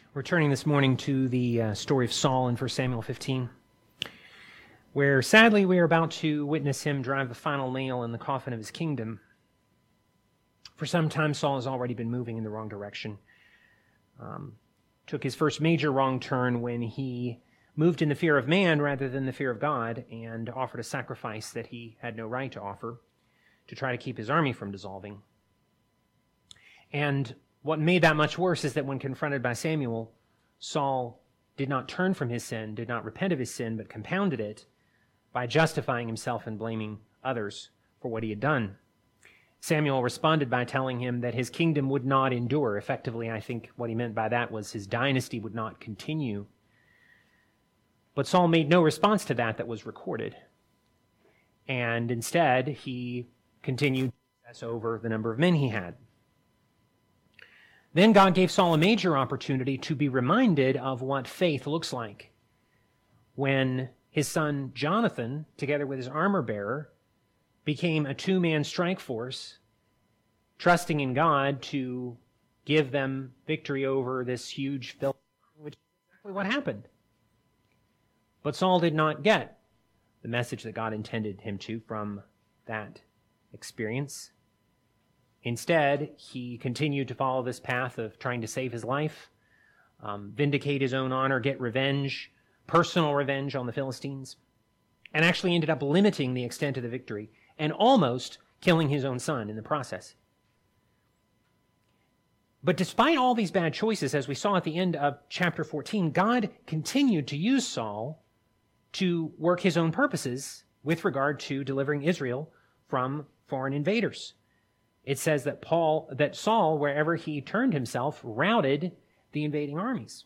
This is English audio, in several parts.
We're turning this morning to the story of Saul in 1 Samuel 15, where sadly we are about to witness him drive the final nail in the coffin of his kingdom. For some time, Saul has already been moving in the wrong direction. Took his first major wrong turn when he moved in the fear of man rather than the fear of God and offered a sacrifice that he had no right to offer to try to keep his army from dissolving. And what made that much worse is that when confronted by Samuel, Saul did not turn from his sin, did not repent of his sin, but compounded it by justifying himself and blaming others for what he had done. Samuel responded by telling him that his kingdom would not endure. Effectively, I think what he meant by that was his dynasty would not continue. But Saul made no response to that was recorded. And instead, he continued to obsess over the number of men he had. Then God gave Saul a major opportunity to be reminded of what faith looks like. When his son Jonathan, together with his armor bearer, became a two-man strike force, trusting in God to give them victory over this huge Philistine, which is exactly what happened. But Saul did not get the message that God intended him to from that experience. Instead, he continued to follow this path of trying to save his life, vindicate his own honor, get revenge, personal revenge on the Philistines, and actually ended up limiting the extent of the victory and almost killing his own son in the process. But despite all these bad choices, as we saw at the end of chapter 14, God continued to use Saul to work his own purposes with regard to delivering Israel from foreign invaders. It says that Saul, wherever he turned himself, routed the invading armies.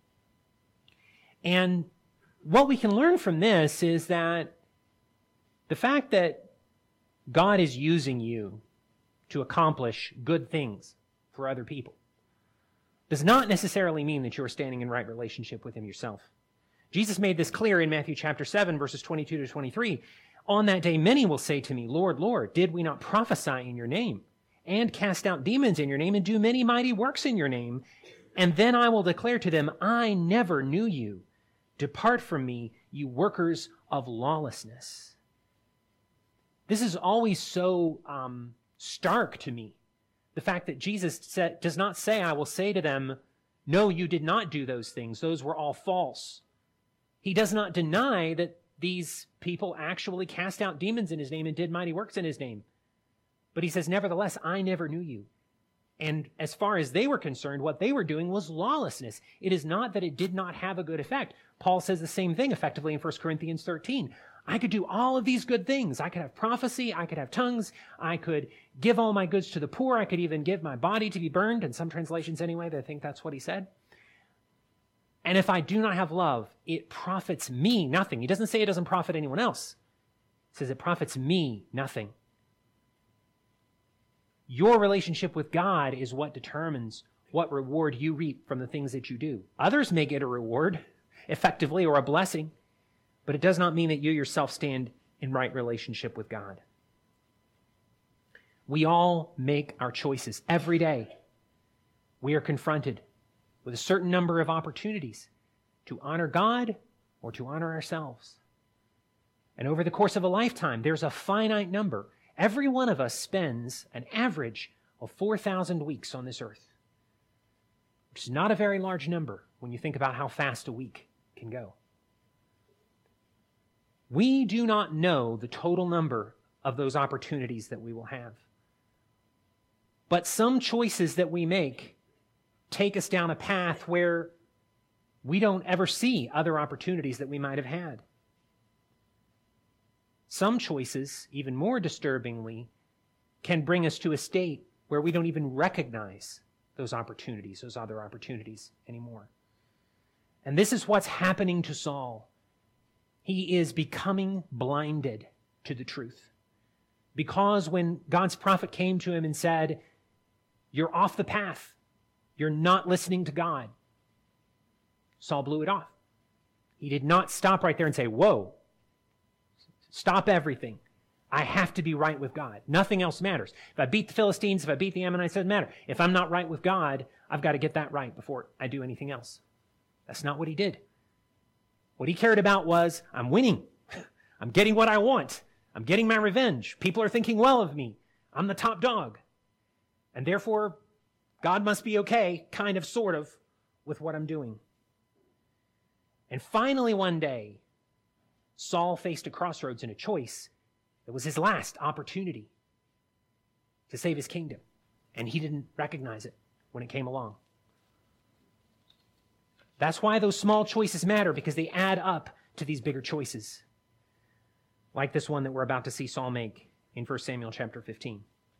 And what we can learn from this is that the fact that God is using you to accomplish good things for other people does not necessarily mean that you're standing in right relationship with him yourself. Jesus made this clear in Matthew chapter 7, verses 22 to 23. On that day, many will say to me, Lord, Lord, did we not prophesy in your name and cast out demons in your name and do many mighty works in your name? And then I will declare to them, I never knew you. Depart from me, you workers of lawlessness. This is always so stark to me. The fact that Jesus does not say, I will say to them, no, you did not do those things. Those were all false. He does not deny that these people actually cast out demons in his name and did mighty works in his name. But he says, nevertheless, I never knew you. And as far as they were concerned, what they were doing was lawlessness. It is not that it did not have a good effect. Paul says the same thing effectively in 1 Corinthians 13. I could do all of these good things. I could have prophecy. I could have tongues. I could give all my goods to the poor. I could even give my body to be burned. In some translations anyway, they think that's what he said. And if I do not have love, it profits me nothing. He doesn't say it doesn't profit anyone else. He says it profits me nothing. Your relationship with God is what determines what reward you reap from the things that you do. Others may get a reward, effectively, or a blessing, but it does not mean that you yourself stand in right relationship with God. We all make our choices every day. We are confronted with a certain number of opportunities to honor God or to honor ourselves. And over the course of a lifetime, there's a finite number. Every one of us spends an average of 4,000 weeks on this earth, which is not a very large number when you think about how fast a week can go. We do not know the total number of those opportunities that we will have. But some choices that we make take us down a path where we don't ever see other opportunities that we might have had. Some choices, even more disturbingly, can bring us to a state where we don't even recognize those opportunities, those other opportunities anymore. And this is what's happening to Saul. He is becoming blinded to the truth. Because when God's prophet came to him and said, you're off the path, you're not listening to God, Saul blew it off. He did not stop right there and say, whoa, stop everything. I have to be right with God. Nothing else matters. If I beat the Philistines, if I beat the Ammonites, it doesn't matter. If I'm not right with God, I've got to get that right before I do anything else. That's not what he did. What he cared about was, I'm winning. I'm getting what I want. I'm getting my revenge. People are thinking well of me. I'm the top dog. And therefore, God must be okay, kind of, sort of, with what I'm doing. And finally one day, Saul faced a crossroads and a choice that was his last opportunity to save his kingdom. And he didn't recognize it when it came along. That's why those small choices matter, because they add up to these bigger choices. Like this one that we're about to see Saul make in 1 Samuel chapter 15.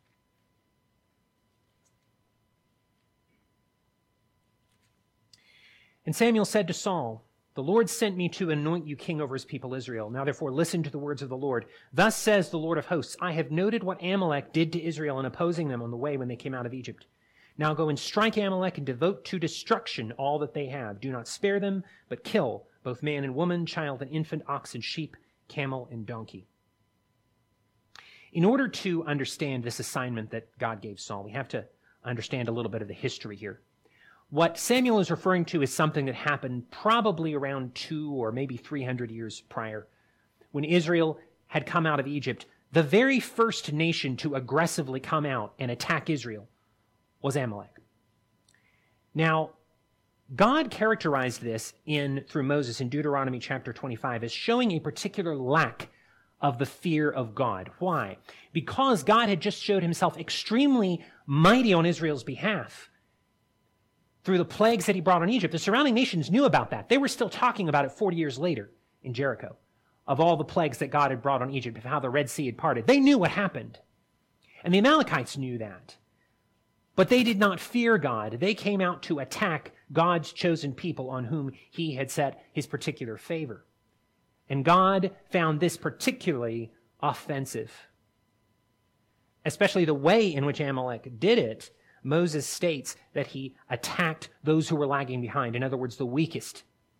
And Samuel said to Saul, "The Lord sent me to anoint you king over his people Israel. Now therefore listen to the words of the Lord. Thus says the Lord of hosts, I have noted what Amalek did to Israel in opposing them on the way when they came out of Egypt. Now go and strike Amalek and devote to destruction all that they have. Do not spare them, but kill both man and woman, child and infant, ox and sheep, camel and donkey." In order to understand this assignment that God gave Saul, we have to understand a little bit of the history here. What Samuel is referring to is something that happened probably around 200 or maybe 300 years prior. When Israel had come out of Egypt, the very first nation to aggressively come out and attack Israel was Amalek. Now, God characterized this through Moses in Deuteronomy chapter 25 as showing a particular lack of the fear of God. Why? Because God had just showed himself extremely mighty on Israel's behalf through the plagues that he brought on Egypt. The surrounding nations knew about that. They were still talking about it 40 years later in Jericho, of all the plagues that God had brought on Egypt, of how the Red Sea had parted. They knew what happened. And the Amalekites knew that. But they did not fear God. They came out to attack God's chosen people on whom he had set his particular favor. And God found this particularly offensive. Especially the way in which Amalek did it. Moses states that he attacked those who were lagging behind. In other words, the weakest.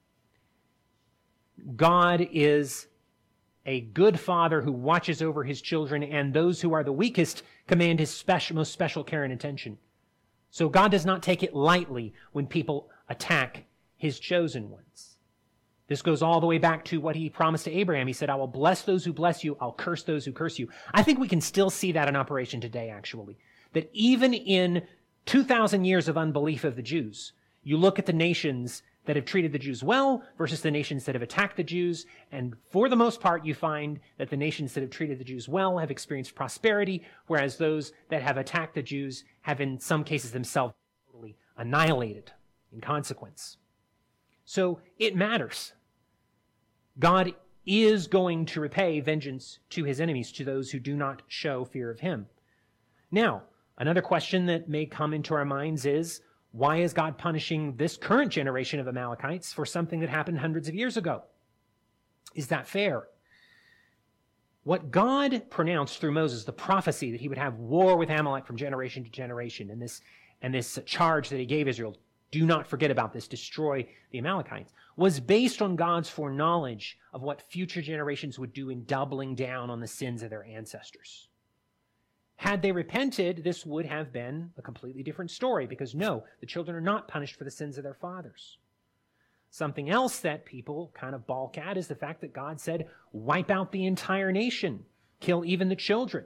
God is a good father who watches over his children, and those who are the weakest command his most special care and attention. So God does not take it lightly when people attack his chosen ones. This goes all the way back to what he promised to Abraham. He said, I will bless those who bless you. I'll curse those who curse you. I think we can still see that in operation today, actually. That even in 2,000 years of unbelief of the Jews, you look at the nations that have treated the Jews well versus the nations that have attacked the Jews, and for the most part, you find that the nations that have treated the Jews well have experienced prosperity, whereas those that have attacked the Jews have in some cases themselves totally annihilated in consequence. So it matters. God is going to repay vengeance to his enemies, to those who do not show fear of him. Now, another question that may come into our minds is, why is God punishing this current generation of Amalekites for something that happened hundreds of years ago? Is that fair? What God pronounced through Moses, the prophecy that he would have war with Amalek from generation to generation, and this charge that he gave Israel, do not forget about this, destroy the Amalekites, was based on God's foreknowledge of what future generations would do in doubling down on the sins of their ancestors. Had they repented, this would have been a completely different story, because no, the children are not punished for the sins of their fathers. Something else that people kind of balk at is the fact that God said, wipe out the entire nation, kill even the children.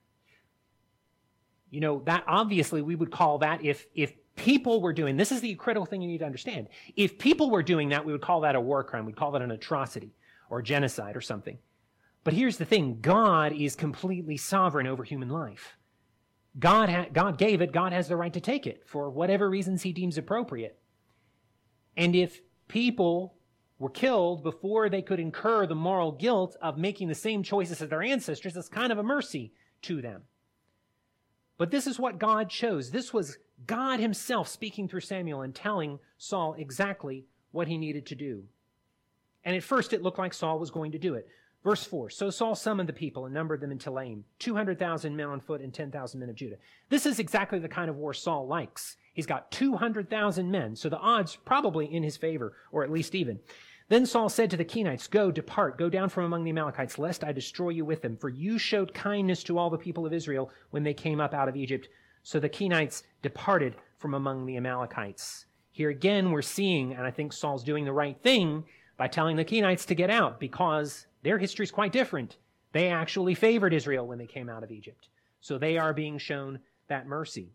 You know, that obviously we would call that, if people were doing, this is the critical thing you need to understand. If people were doing that, we would call that a war crime. We'd call that an atrocity or genocide or something. But here's the thing. God is completely sovereign over human life. God gave it. God has the right to take it for whatever reasons he deems appropriate. And if people were killed before they could incur the moral guilt of making the same choices as their ancestors, that's kind of a mercy to them. But this is what God chose. This was God himself speaking through Samuel and telling Saul exactly what he needed to do. And at first it looked like Saul was going to do it. Verse 4, so Saul summoned the people and numbered them in Telaim, 200,000 men on foot and 10,000 men of Judah. This is exactly the kind of war Saul likes. He's got 200,000 men, so the odds probably in his favor, or at least even. Then Saul said to the Kenites, "Go, depart, go down from among the Amalekites, lest I destroy you with them. For you showed kindness to all the people of Israel when they came up out of Egypt." So the Kenites departed from among the Amalekites. Here again we're seeing, and I think Saul's doing the right thing by telling the Kenites to get out, because their history is quite different. They actually favored Israel when they came out of Egypt. So they are being shown that mercy.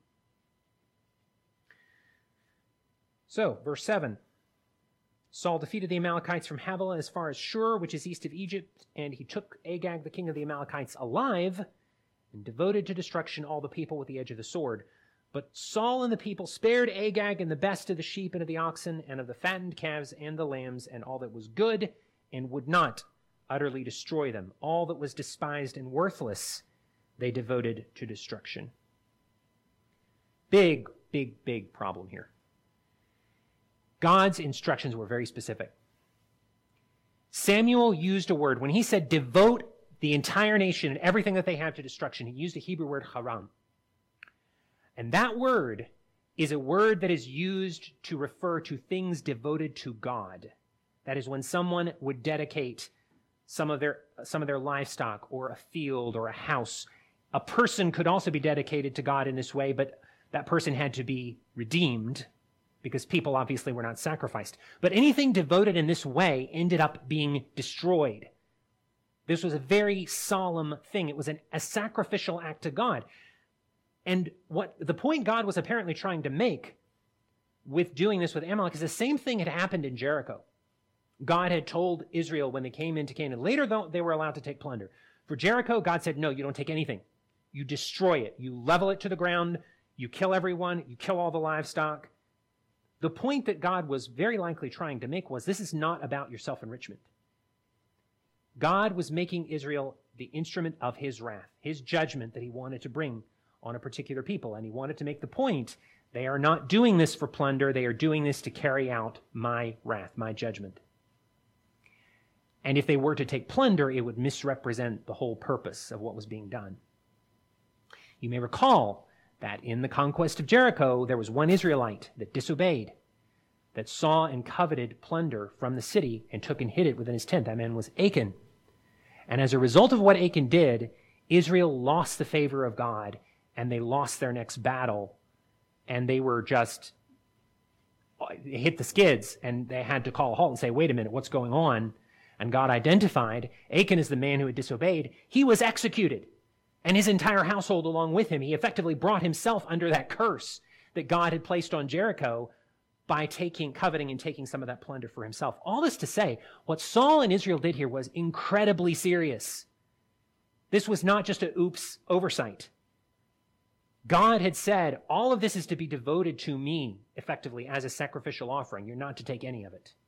So, verse 7. Saul defeated the Amalekites from Havilah as far as Shur, which is east of Egypt, and he took Agag, the king of the Amalekites, alive, and devoted to destruction all the people with the edge of the sword. But Saul and the people spared Agag and the best of the sheep and of the oxen and of the fattened calves and the lambs and all that was good, and would not utterly destroy them. All that was despised and worthless they devoted to destruction. Big, big, big problem here. God's instructions were very specific. Samuel used a word. When he said devote the entire nation and everything that they have to destruction, he used a Hebrew word, haram. And that word is a word that is used to refer to things devoted to God. That is, when someone would dedicate some of their livestock or a field or a house. A person could also be dedicated to God in this way, but that person had to be redeemed, because people obviously were not sacrificed. But anything devoted in this way ended up being destroyed. This was a very solemn thing. It was a sacrificial act to God. And what the point God was apparently trying to make with doing this with Amalek is the same thing had happened in Jericho. God had told Israel when they came into Canaan. Later, though, they were allowed to take plunder. For Jericho, God said, no, you don't take anything. You destroy it. You level it to the ground. You kill everyone. You kill all the livestock. The point that God was very likely trying to make was, this is not about your self-enrichment. God was making Israel the instrument of his wrath, his judgment that he wanted to bring on a particular people. And he wanted to make the point, they are not doing this for plunder. They are doing this to carry out my wrath, my judgment. And if they were to take plunder, it would misrepresent the whole purpose of what was being done. You may recall that in the conquest of Jericho, there was one Israelite that disobeyed, that saw and coveted plunder from the city and took and hid it within his tent. That man was Achan. And as a result of what Achan did, Israel lost the favor of God, and they lost their next battle, and they were just hit the skids, and they had to call a halt and say, wait a minute, what's going on? And God identified Achan as the man who had disobeyed. He was executed, and his entire household along with him. He effectively brought himself under that curse that God had placed on Jericho by coveting and taking some of that plunder for himself. All this to say, what Saul and Israel did here was incredibly serious. This was not just an oops oversight. God had said, all of this is to be devoted to me, effectively, as a sacrificial offering. You're not to take any of it.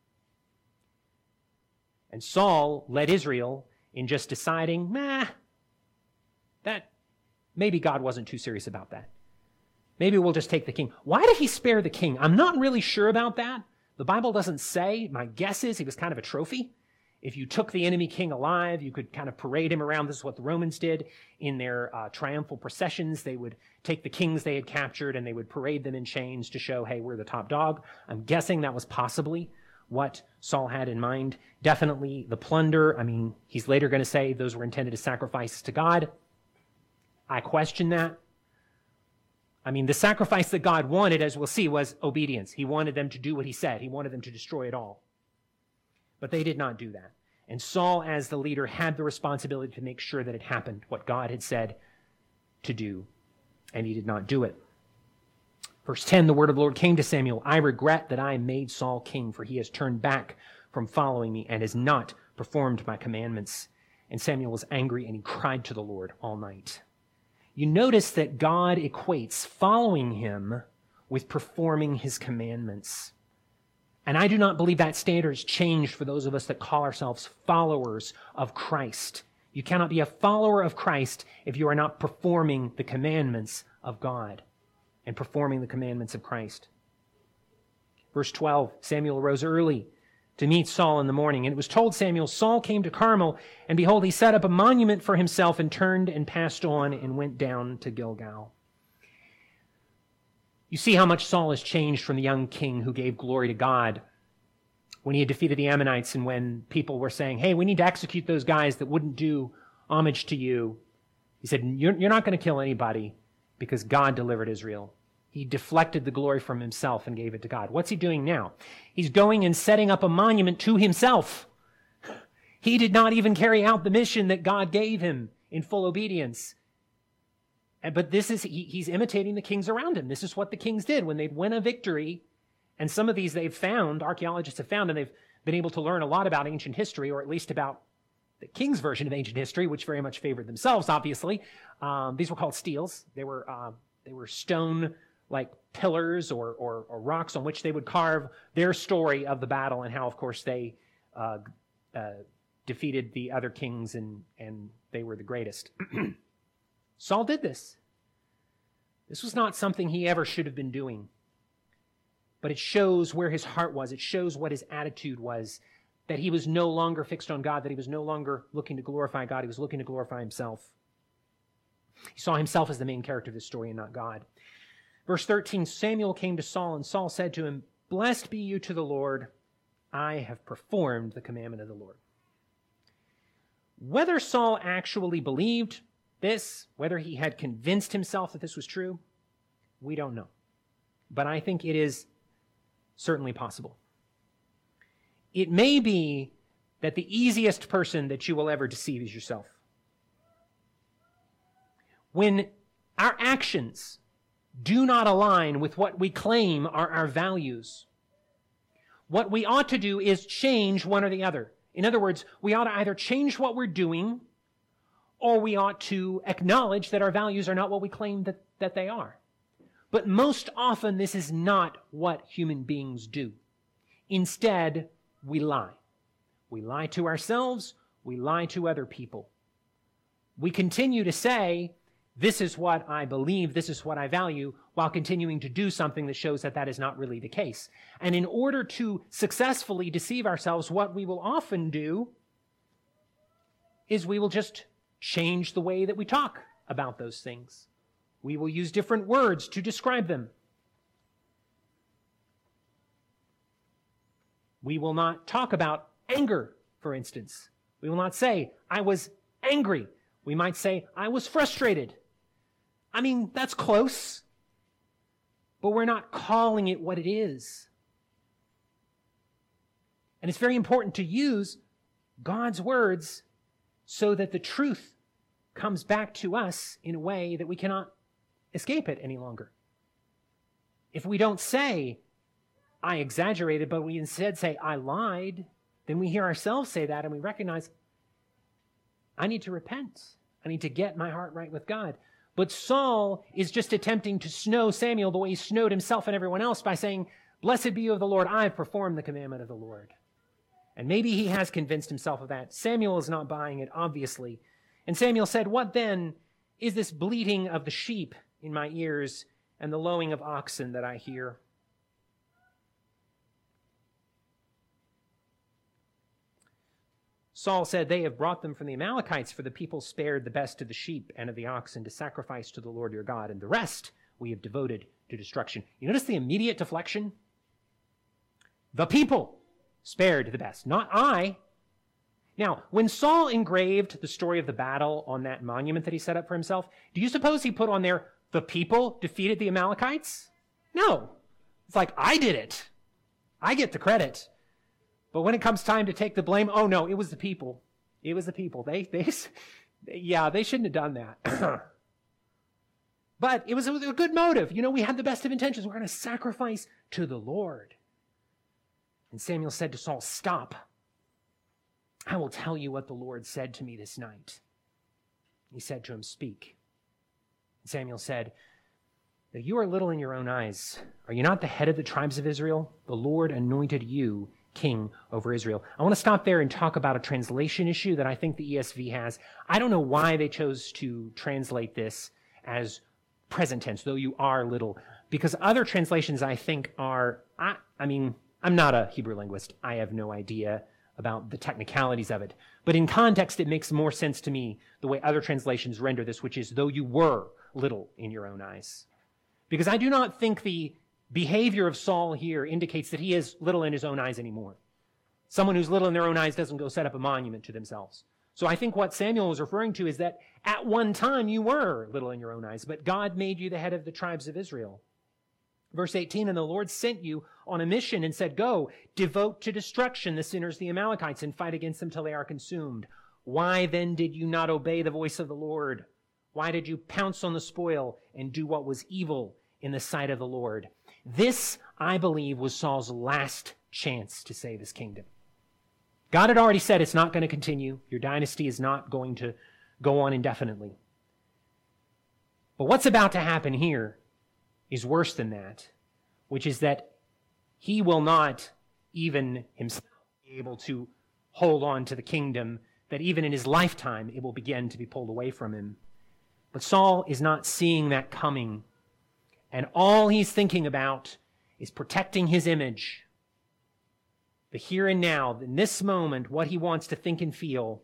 And Saul led Israel in just deciding, that maybe God wasn't too serious about that. Maybe we'll just take the king. Why did he spare the king? I'm not really sure about that. The Bible doesn't say. My guess is he was kind of a trophy. If you took the enemy king alive, you could kind of parade him around. This is what the Romans did in their triumphal processions. They would take the kings they had captured and they would parade them in chains to show, hey, we're the top dog. I'm guessing that was possibly what Saul had in mind. Definitely the plunder. I mean, he's later going to say those were intended as sacrifices to God. I question that. I mean, the sacrifice that God wanted, as we'll see, was obedience. He wanted them to do what he said. He wanted them to destroy it all. But they did not do that. And Saul, as the leader, had the responsibility to make sure that it happened, what God had said to do. And he did not do it. Verse 10, the word of the Lord came to Samuel, I regret that I made Saul king, for he has turned back from following me and has not performed my commandments. And Samuel was angry and he cried to the Lord all night. You notice that God equates following him with performing his commandments. And I do not believe that standard has changed for those of us that call ourselves followers of Christ. You cannot be a follower of Christ if you are not performing the commandments of God and performing the commandments of Christ. Verse 12, Samuel arose early to meet Saul in the morning. And it was told Samuel, Saul came to Carmel, and behold, he set up a monument for himself and turned and passed on and went down to Gilgal. You see how much Saul has changed from the young king who gave glory to God when he had defeated the Ammonites and when people were saying, hey, we need to execute those guys that wouldn't do homage to you. He said, you're not going to kill anybody because God delivered Israel. He deflected the glory from himself and gave it to God. What's he doing now? He's going and setting up a monument to himself. He did not even carry out the mission that God gave him in full obedience. But he's imitating the kings around him. This is what the kings did when they'd win a victory. And some of these they've found, archaeologists have found, and they've been able to learn a lot about ancient history, or at least about the king's version of ancient history, which very much favored themselves, obviously. These were called steles. They were stone like pillars or rocks on which they would carve their story of the battle and how, of course, they defeated the other kings and they were the greatest. Saul did this. This was not something he ever should have been doing. But it shows where his heart was. It shows what his attitude was, that he was no longer fixed on God, that he was no longer looking to glorify God. He was looking to glorify himself. He saw himself as the main character of this story and not God. Verse 13, Samuel came to Saul, and Saul said to him, "Blessed be you to the Lord. I have performed the commandment of the Lord." Whether Saul actually believed this, whether he had convinced himself that this was true, we don't know. But I think it is certainly possible. It may be that the easiest person that you will ever deceive is yourself. When our actions do not align with what we claim are our values, what we ought to do is change one or the other. In other words, we ought to either change what we're doing, or we ought to acknowledge that our values are not what we claim that they are. But most often, this is not what human beings do. Instead, we lie. We lie to ourselves. We lie to other people. We continue to say, this is what I believe, this is what I value, while continuing to do something that shows that that is not really the case. And in order to successfully deceive ourselves, what we will often do is we will just change the way that we talk about those things. We will use different words to describe them. We will not talk about anger, for instance. We will not say, I was angry. We might say, I was frustrated. I mean, that's close, but we're not calling it what it is. And it's very important to use God's words so that the truth comes back to us in a way that we cannot escape it any longer. If we don't say, I exaggerated, but we instead say, I lied, then we hear ourselves say that and we recognize, I need to repent. I need to get my heart right with God. But Saul is just attempting to snow Samuel the way he snowed himself and everyone else by saying, blessed be you of the Lord, I have performed the commandment of the Lord. And maybe he has convinced himself of that. Samuel is not buying it, obviously. And Samuel said, what then is this bleating of the sheep in my ears and the lowing of oxen that I hear? Saul said, they have brought them from the Amalekites, for the people spared the best of the sheep and of the oxen to sacrifice to the Lord your God, and the rest we have devoted to destruction. You notice the immediate deflection? The people spared the best, not I. Now, when Saul engraved the story of the battle on that monument that he set up for himself, do you suppose he put on there, the people defeated the Amalekites? No. It's like, I did it. I get the credit. But when it comes time to take the blame, oh no, it was the people. It was the people. They shouldn't have done that. But it was a good motive. You know, we had the best of intentions. We're going to sacrifice to the Lord. And Samuel said to Saul, stop. I will tell you what the Lord said to me this night. He said to him, speak. And Samuel said, you are little in your own eyes. Are you not the head of the tribes of Israel? The Lord anointed you king over Israel. I want to stop there and talk about a translation issue that I think the ESV has. I don't know why they chose to translate this as present tense, though you are little, because other translations I think are, I'm not a Hebrew linguist. I have no idea about the technicalities of it. But in context, it makes more sense to me the way other translations render this, which is, though you were little in your own eyes. Because I do not think the behavior of Saul here indicates that he is little in his own eyes anymore. Someone who's little in their own eyes doesn't go set up a monument to themselves. So I think what Samuel was referring to is that at one time you were little in your own eyes, but God made you the head of the tribes of Israel. Verse 18, and the Lord sent you on a mission and said, go, devote to destruction the sinners, the Amalekites, and fight against them till they are consumed. Why then did you not obey the voice of the Lord? Why did you pounce on the spoil and do what was evil in the sight of the Lord? This, I believe, was Saul's last chance to save his kingdom. God had already said it's not going to continue. Your dynasty is not going to go on indefinitely. But what's about to happen here is worse than that, which is that he will not even himself be able to hold on to the kingdom, that even in his lifetime it will begin to be pulled away from him. But Saul is not seeing that coming, and all he's thinking about is protecting his image. The here and now, in this moment, what he wants to think and feel.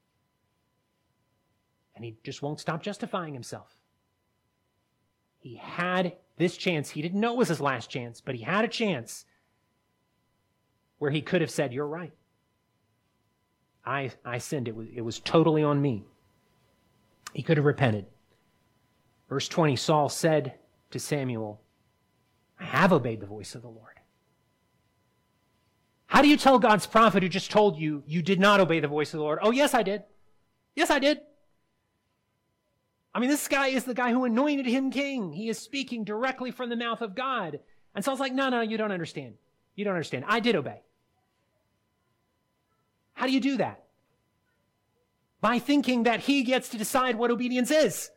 And he just won't stop justifying himself. He had this chance. He didn't know it was his last chance, but he had a chance where he could have said, you're right. I sinned. It was totally on me. He could have repented. Verse 20, Saul said to Samuel, I have obeyed the voice of the Lord. How do you tell God's prophet who just told you you did not obey the voice of the Lord? Oh, yes, I did. Yes, I did. I mean, this guy is the guy who anointed him king. He is speaking directly from the mouth of God. And Saul's like, no, you don't understand. You don't understand. I did obey. How do you do that? By thinking that he gets to decide what obedience is.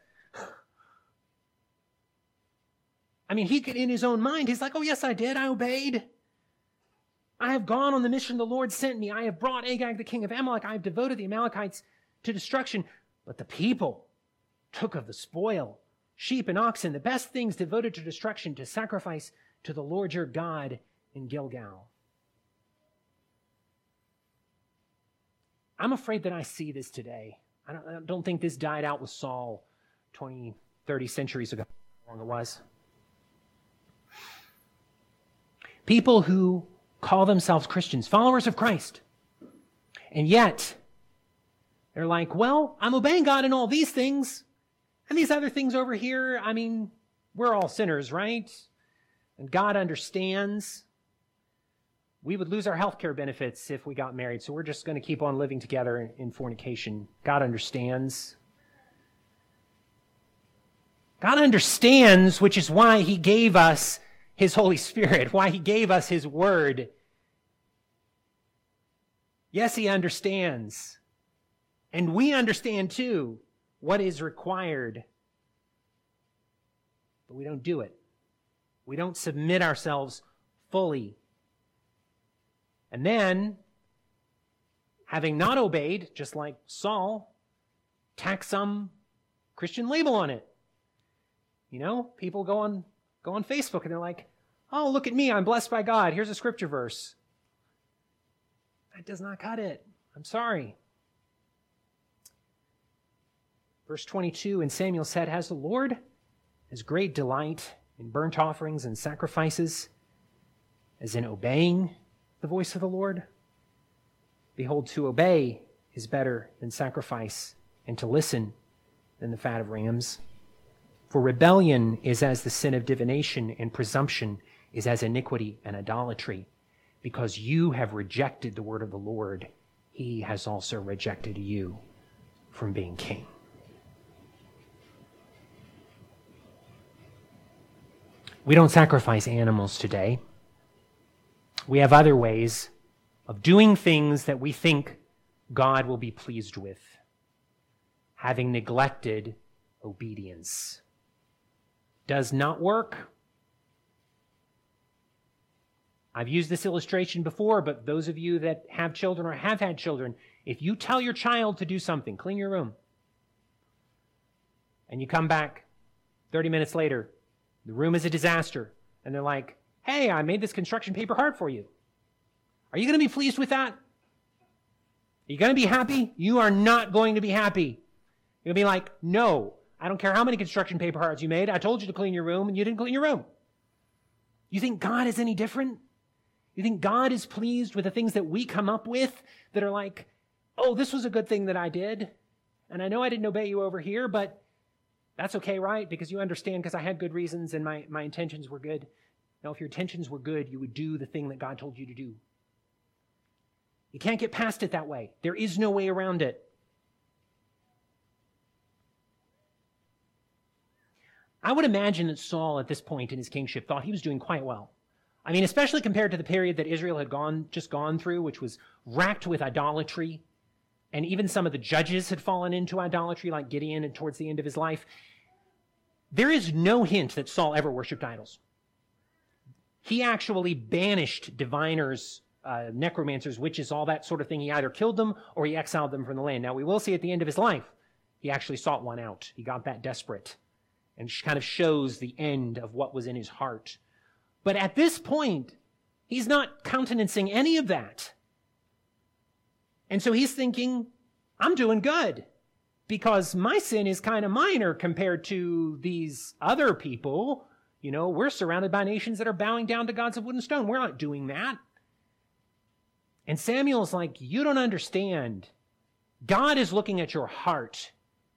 I mean, he could, in his own mind, he's like, oh, yes, I did. I obeyed. I have gone on the mission the Lord sent me. I have brought Agag, the king of Amalek. I have devoted the Amalekites to destruction. But the people took of the spoil, sheep and oxen, the best things devoted to destruction, to sacrifice to the Lord your God in Gilgal. I'm afraid that I see this today. I don't think this died out with Saul 20, 30 centuries ago, how long it was. People who call themselves Christians, followers of Christ, and yet they're like, well, I'm obeying God in all these things, and these other things over here, I mean, we're all sinners, right? And God understands. We would lose our health care benefits if we got married, so we're just going to keep on living together in fornication. God understands. God understands, which is why he gave us his Holy Spirit, why he gave us his word. Yes, he understands. And we understand too what is required. But we don't do it. We don't submit ourselves fully. And then, having not obeyed, just like Saul, tack some Christian label on it. You know, people go on Facebook and they're like, oh, look at me, I'm blessed by God. Here's a scripture verse. That does not cut it. I'm sorry. Verse 22, and Samuel said, has the Lord as great delight in burnt offerings and sacrifices as in obeying the voice of the Lord? Behold, to obey is better than sacrifice, and to listen than the fat of rams. For rebellion is as the sin of divination, and presumption is as iniquity and idolatry. Because you have rejected the word of the Lord, he has also rejected you from being king. We don't sacrifice animals today. We have other ways of doing things that we think God will be pleased with, having neglected obedience. Does not work. I've used this illustration before, but those of you that have children or have had children, if you tell your child to do something, clean your room, and you come back 30 minutes later, the room is a disaster, and they're like, hey, I made this construction paper hard for you. Are you going to be pleased with that? Are you going to be happy? You are not going to be happy. You're going to be like, no, I don't care how many construction paper hearts you made. I told you to clean your room, and you didn't clean your room. You think God is any different? You think God is pleased with the things that we come up with that are like, oh, this was a good thing that I did, and I know I didn't obey you over here, but that's okay, right? Because you understand, because I had good reasons and my intentions were good. No, if your intentions were good, you would do the thing that God told you to do. You can't get past it that way. There is no way around it. I would imagine that Saul at this point in his kingship thought he was doing quite well. I mean, especially compared to the period that Israel had just gone through, which was racked with idolatry. And even some of the judges had fallen into idolatry, like Gideon, and towards the end of his life. There is no hint that Saul ever worshipped idols. He actually banished diviners, necromancers, witches, all that sort of thing. He either killed them or he exiled them from the land. Now, we will see at the end of his life, he actually sought one out. He got that desperate, and kind of shows the end of what was in his heart. But at this point, he's not countenancing any of that. And so he's thinking, I'm doing good because my sin is kind of minor compared to these other people. You know, we're surrounded by nations that are bowing down to gods of wood and stone. We're not doing that. And Samuel's like, you don't understand. God is looking at your heart.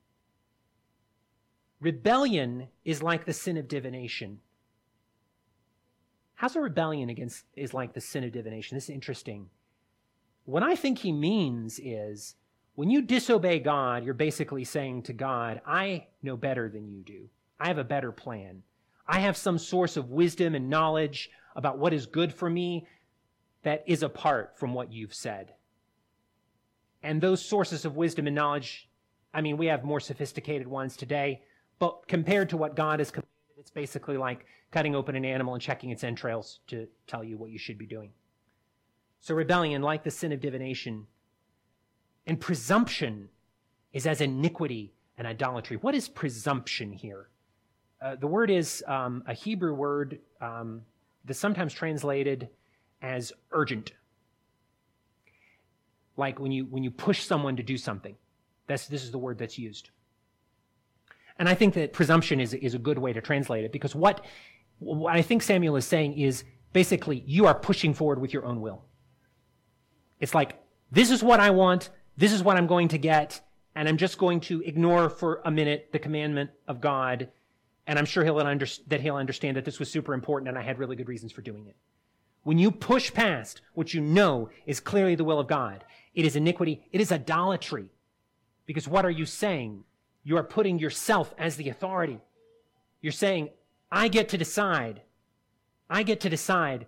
Rebellion is like the sin of divination. How's a rebellion is like the sin of divination? This is interesting. What I think he means is, when you disobey God, you're basically saying to God, I know better than you do. I have a better plan. I have some source of wisdom and knowledge about what is good for me that is apart from what you've said. And those sources of wisdom and knowledge, I mean, we have more sophisticated ones today, but compared to what God has commanded, it's basically like cutting open an animal and checking its entrails to tell you what you should be doing. So rebellion, like the sin of divination, and presumption is as iniquity and idolatry. What is presumption here? The word is a Hebrew word that's sometimes translated as urgent. Like when you push someone to do something. This is the word that's used. And I think that presumption is a good way to translate it, because what I think Samuel is saying is basically you are pushing forward with your own will. It's like, this is what I want, this is what I'm going to get, and I'm just going to ignore for a minute the commandment of God, and I'm sure he'll understand that this was super important and I had really good reasons for doing it. When you push past what you know is clearly the will of God, it is iniquity, it is idolatry. Because what are you saying? You are putting yourself as the authority. You're saying, I get to decide. I get to decide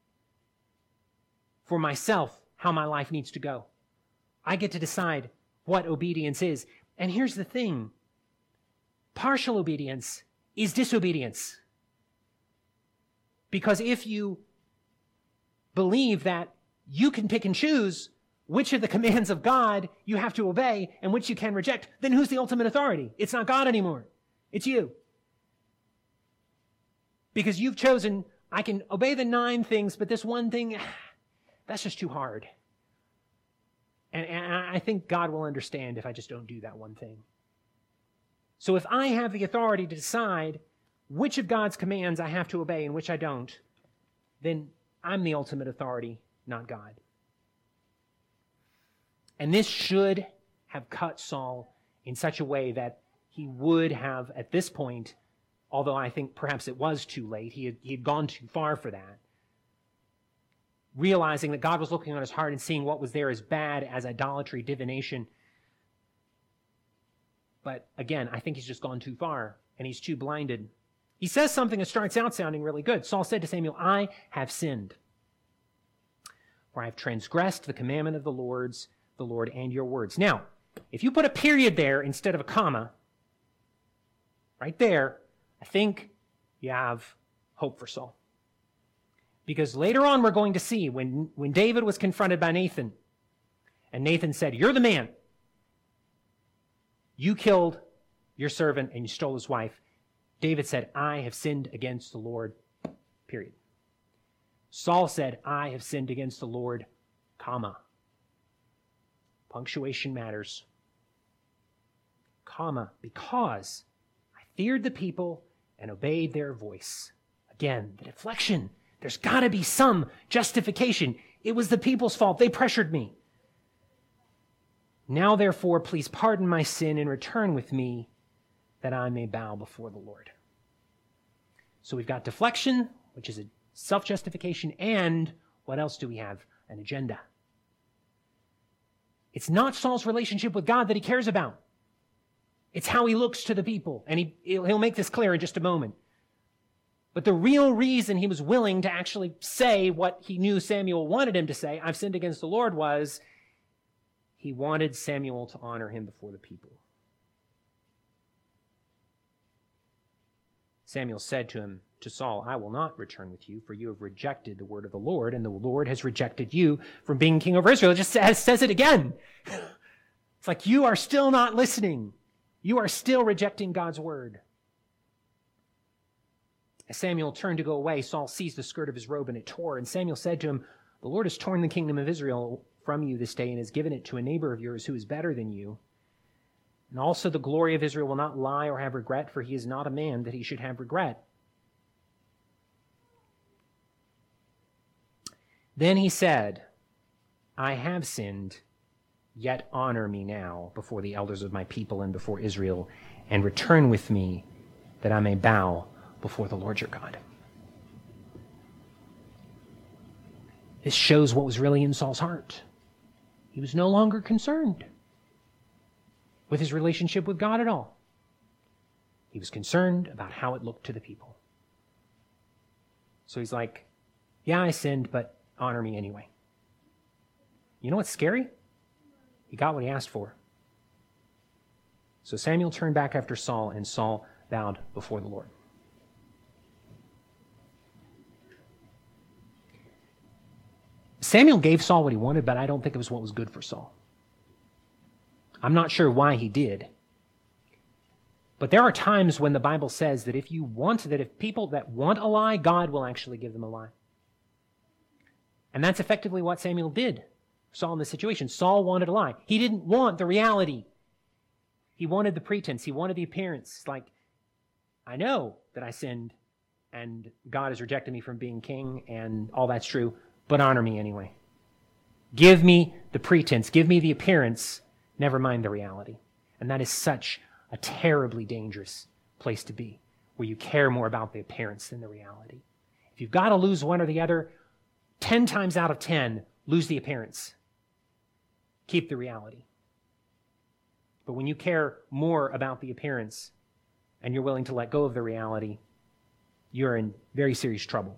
for myself how my life needs to go. I get to decide what obedience is. And here's the thing. Partial obedience is disobedience. Because if you believe that you can pick and choose which of the commands of God you have to obey and which you can reject, then who's the ultimate authority? It's not God anymore. It's you. Because you've chosen, I can obey the 9 things, but this one thing, that's just too hard. And I think God will understand if I just don't do that one thing. So if I have the authority to decide which of God's commands I have to obey and which I don't, then I'm the ultimate authority, not God. And this should have cut Saul in such a way that he would have, at this point, although I think perhaps it was too late, he had gone too far for that, realizing that God was looking on his heart and seeing what was there as bad as idolatry, divination. But again, I think he's just gone too far, and he's too blinded. He says something that starts out sounding really good. Saul said to Samuel, I have sinned, for I have transgressed the commandment of the Lord and your words. Now, if you put a period there instead of a comma, right there, I think you have hope for Saul. Because later on we're going to see when David was confronted by Nathan, and Nathan said, you're the man. You killed your servant and you stole his wife. David said, I have sinned against the Lord, period. Saul said, I have sinned against the Lord, comma. Punctuation matters. Comma, because I feared the people and obeyed their voice. Again, the deflection There's got to be some justification. It was the people's fault. They pressured me. Now, therefore, please pardon my sin and return with me that I may bow before the Lord. So we've got deflection, which is a self-justification, and what else do we have? An agenda. It's not Saul's relationship with God that he cares about. It's how he looks to the people, and he'll make this clear in just a moment. But the real reason he was willing to actually say what he knew Samuel wanted him to say, I've sinned against the Lord, was he wanted Samuel to honor him before the people. Samuel said to Saul, I will not return with you, for you have rejected the word of the Lord, and the Lord has rejected you from being king over Israel. It just says it again. It's like you are still not listening. You are still rejecting God's word. As Samuel turned to go away, Saul seized the skirt of his robe and it tore. And Samuel said to him, the Lord has torn the kingdom of Israel from you this day and has given it to a neighbor of yours who is better than you. And also the glory of Israel will not lie or have regret, for he is not a man that he should have regret. Then he said, I have sinned, yet honor me now before the elders of my people and before Israel, and return with me that I may bow before the Lord your God. This shows what was really in Saul's heart. He was no longer concerned with his relationship with God at all. He was concerned about how it looked to the people. So he's like, yeah, I sinned, but honor me anyway. You know what's scary? He got what he asked for. So Samuel turned back after Saul, and Saul bowed before the Lord. Samuel gave Saul what he wanted, but I don't think it was what was good for Saul. I'm not sure why he did. But there are times when the Bible says that if people that want a lie, God will actually give them a lie. And that's effectively what Samuel did for Saul in this situation. Saul wanted a lie. He didn't want the reality. He wanted the pretense. He wanted the appearance. It's like, I know that I sinned and God has rejected me from being king and all that's true, but honor me anyway. Give me the pretense. Give me the appearance. Never mind the reality. And that is such a terribly dangerous place to be, where you care more about the appearance than the reality. If you've got to lose one or the other, 10 times out of 10, lose the appearance. Keep the reality. But when you care more about the appearance and you're willing to let go of the reality, you're in very serious trouble.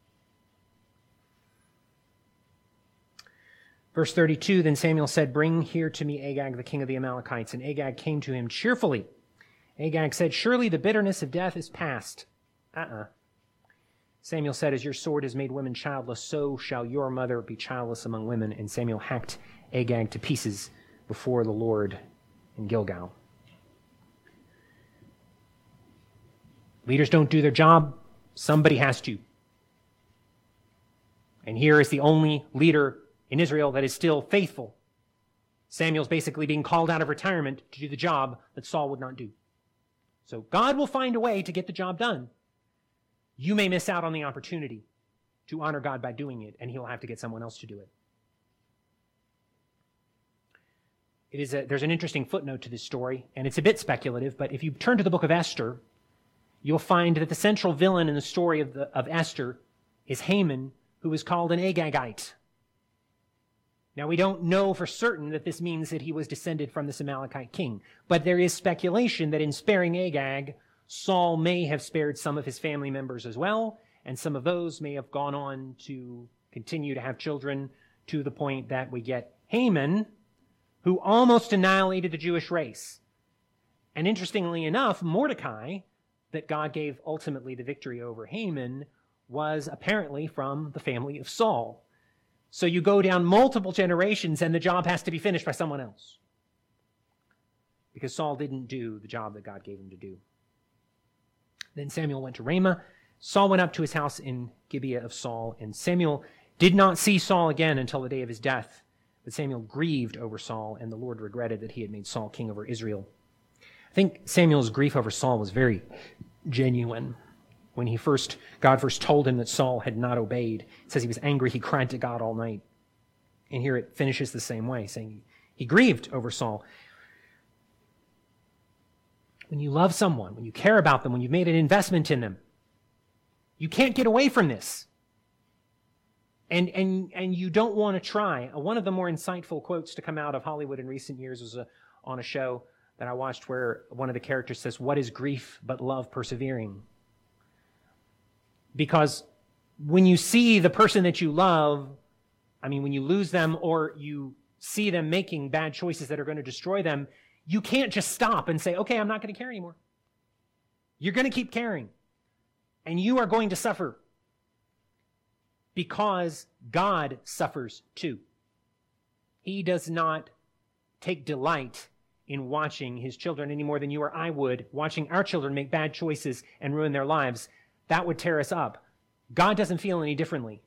Verse 32, then Samuel said, bring here to me Agag, the king of the Amalekites. And Agag came to him cheerfully. Agag said, surely the bitterness of death is past. Samuel said, as your sword has made women childless, so shall your mother be childless among women. And Samuel hacked Agag to pieces before the Lord in Gilgal. Leaders don't do their job. Somebody has to. And here is the only leader in Israel that is still faithful. Samuel's basically being called out of retirement to do the job that Saul would not do. So God will find a way to get the job done. You may miss out on the opportunity to honor God by doing it, and he'll have to get someone else to do it. There's an interesting footnote to this story, and it's a bit speculative, but if you turn to the book of Esther, you'll find that the central villain in the story of Esther is Haman, who is called an Agagite. Now, we don't know for certain that this means that he was descended from this Amalekite king, but there is speculation that in sparing Agag, Saul may have spared some of his family members as well, and some of those may have gone on to continue to have children to the point that we get Haman, who almost annihilated the Jewish race. And interestingly enough, Mordecai, that God gave ultimately the victory over Haman, was apparently from the family of Saul. So you go down multiple generations and the job has to be finished by someone else. Because Saul didn't do the job that God gave him to do. Then Samuel went to Ramah. Saul went up to his house in Gibeah of Saul, and Samuel did not see Saul again until the day of his death. But Samuel grieved over Saul, and the Lord regretted that he had made Saul king over Israel. I think Samuel's grief over Saul was very genuine. When God first told him that Saul had not obeyed. It says he was angry, he cried to God all night. And here it finishes the same way, saying he grieved over Saul. When you love someone, when you care about them, when you've made an investment in them, you can't get away from this. And you don't want to try. One of the more insightful quotes to come out of Hollywood in recent years was on a show that I watched where one of the characters says, "What is grief but love persevering?" Because when you see the person that you love, when you lose them or you see them making bad choices that are going to destroy them, you can't just stop and say, okay, I'm not going to care anymore. You're going to keep caring. And you are going to suffer. Because God suffers too. He does not take delight in watching his children any more than you or I would, watching our children make bad choices and ruin their lives. That would tear us up. God doesn't feel any differently.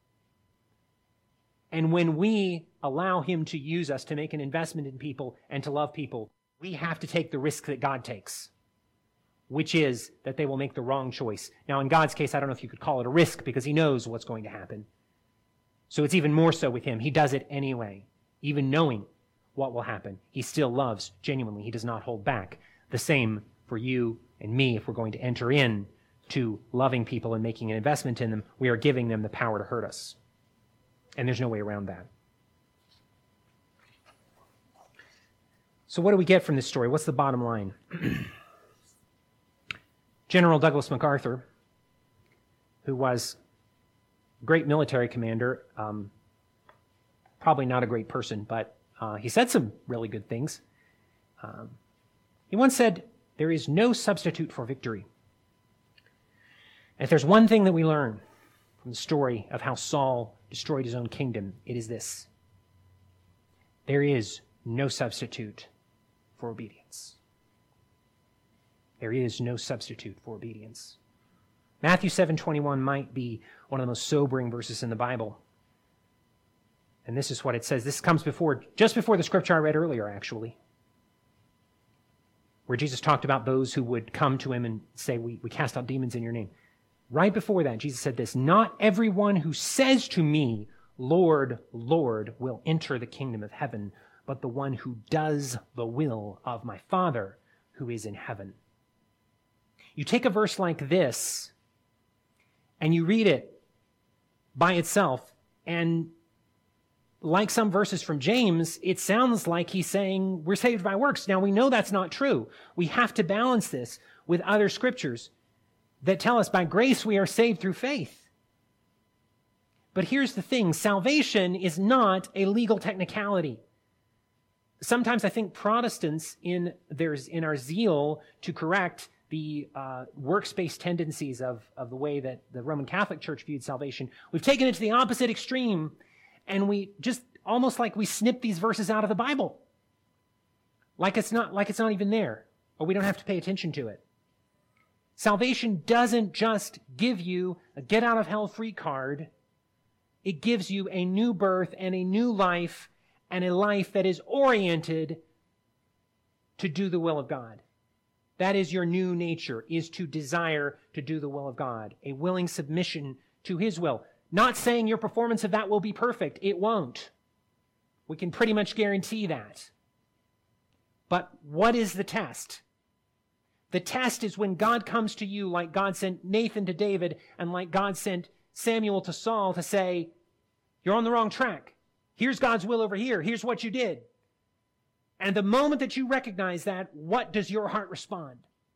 And when we allow him to use us to make an investment in people and to love people, we have to take the risk that God takes, which is that they will make the wrong choice. Now, in God's case, I don't know if you could call it a risk because he knows what's going to happen. So it's even more so with him. He does it anyway, even knowing what will happen. He still loves genuinely. He does not hold back. The same for you and me if we're going to enter in to loving people and making an investment in them. We are giving them the power to hurt us. And there's no way around that. So what do we get from this story? What's the bottom line? General Douglas MacArthur, who was a great military commander, probably not a great person, but he said some really good things. He once said, "There is no substitute for victory." And if there's one thing that we learn from the story of how Saul destroyed his own kingdom, it is this: there is no substitute for obedience. There is no substitute for obedience. Matthew 7:21 might be one of the most sobering verses in the Bible. And this is what it says. This comes just before the scripture I read earlier, actually, where Jesus talked about those who would come to him and say, we cast out demons in your name. Right before that, Jesus said this: "Not everyone who says to me, 'Lord, Lord,' will enter the kingdom of heaven, but the one who does the will of my Father who is in heaven." You take a verse like this and you read it by itself, and like some verses from James, it sounds like he's saying we're saved by works. Now, we know that's not true. We have to balance this with other scriptures that tell us by grace we are saved through faith. But here's the thing: salvation is not a legal technicality. Sometimes I think Protestants, in our zeal to correct the works-based tendencies of the way that the Roman Catholic Church viewed salvation, we've taken it to the opposite extreme, and we just almost like we snip these verses out of the Bible, like it's not even there, or we don't have to pay attention to it. Salvation doesn't just give you a get-out-of-hell-free card. It gives you a new birth and a new life, and a life that is oriented to do the will of God. That is your new nature, is to desire to do the will of God, a willing submission to his will. Not saying your performance of that will be perfect. It won't. We can pretty much guarantee that. But what is the test? The test is when God comes to you like God sent Nathan to David and like God sent Samuel to Saul to say, you're on the wrong track. Here's God's will over here. Here's what you did. And the moment that you recognize that, what does your heart respond?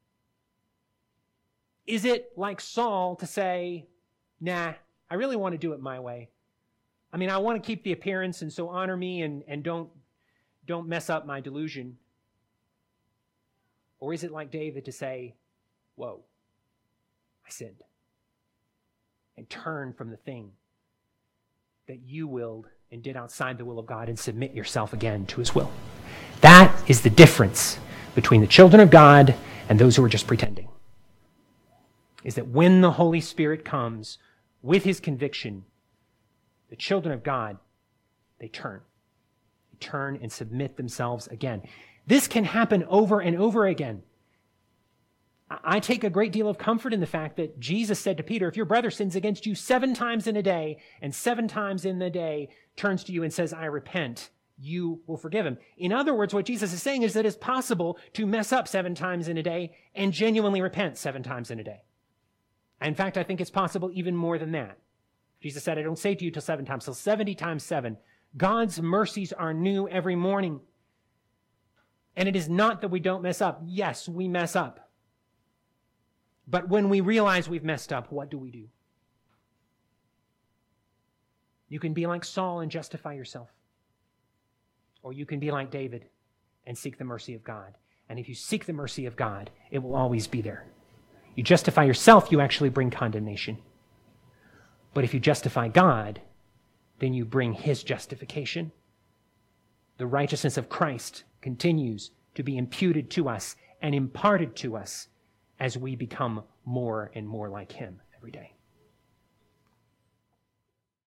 Is it like Saul to say, nah, I really want to do it my way. I mean, I want to keep the appearance, and so honor me and don't mess up my delusion. Or is it like David to say, whoa, I sinned, and turn from the thing that you willed and did outside the will of God and submit yourself again to his will? That is the difference between the children of God and those who are just pretending. Is that when the Holy Spirit comes with his conviction, the children of God, they turn. They turn and submit themselves again. This can happen over and over again. I take a great deal of comfort in the fact that Jesus said to Peter, if your brother sins against you 7 times in a day, and 7 times in the day turns to you and says, I repent, you will forgive him. In other words, what Jesus is saying is that it's possible to mess up 7 times in a day and genuinely repent 7 times in a day. In fact, I think it's possible even more than that. Jesus said, I don't say to you till 7 times, till 70 times 7. God's mercies are new every morning. And it is not that we don't mess up. Yes, we mess up. But when we realize we've messed up, what do we do? You can be like Saul and justify yourself. Or you can be like David and seek the mercy of God. And if you seek the mercy of God, it will always be there. You justify yourself, you actually bring condemnation. But if you justify God, then you bring his justification. The righteousness of Christ continues to be imputed to us and imparted to us as we become more and more like him every day.